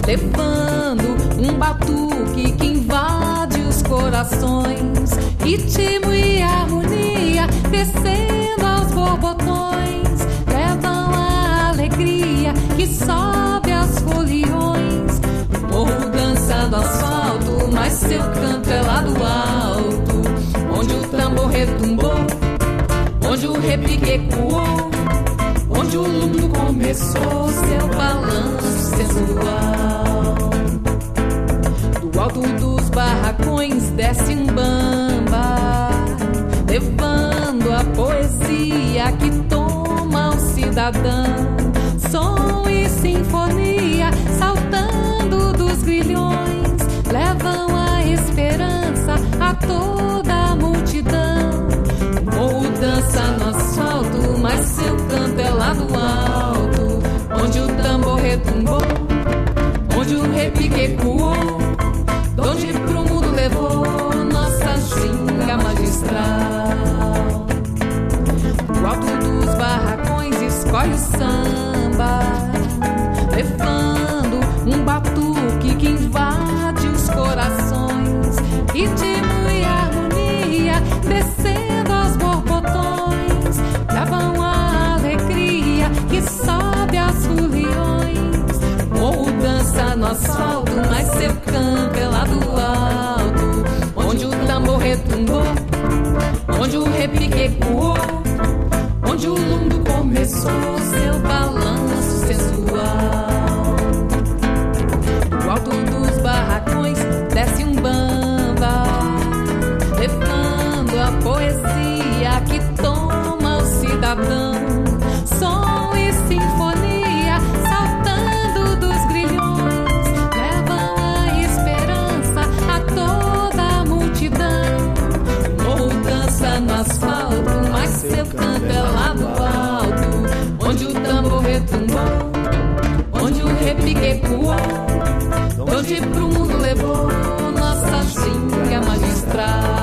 levando um batuque que invade os corações, ritmo e harmonia descendo aos borbotões, levam a alegria que sobe aos foliões. O morro dança no asfalto, mas seu canto é lá do alto, onde o tambor retumbou, onde o repique ecoou, onde o luto começou seu balanço sensual. Do alto dos barracões desce um bamba, levando a poesia que toma o cidadão. Som e sinfonia saltando dos grilhões, levam a esperança a toda a multidão. O morro dança no asfalto, mas seu canto é lá do alto, onde o tambor retumbou, onde o repique ecoou, donde pro mundo levou nossa ginga magistral. O alto dos barracões escolhe o samba, levando um batuque que invade os corações, ritmo e harmonia descendo aos borbotões, levam a alegria que sobe aos foliões. Morro dança no asfalto, mas seu canto é lá do alto, onde o tambor retumbou, onde o repique ecoou, onde o mundo começou seu balanço sensual. Do alto dos barracões desce um bamba, levando a poesia que toma o cidadão. Som e sinfonia saltando dos grilhões, levam a esperança a toda a multidão. O morro dança no asfalto, mas seu canto é lá do alto, onde o tambor retumbou, onde o repique ecoou, onde pro mundo levou nossa ginga magistral.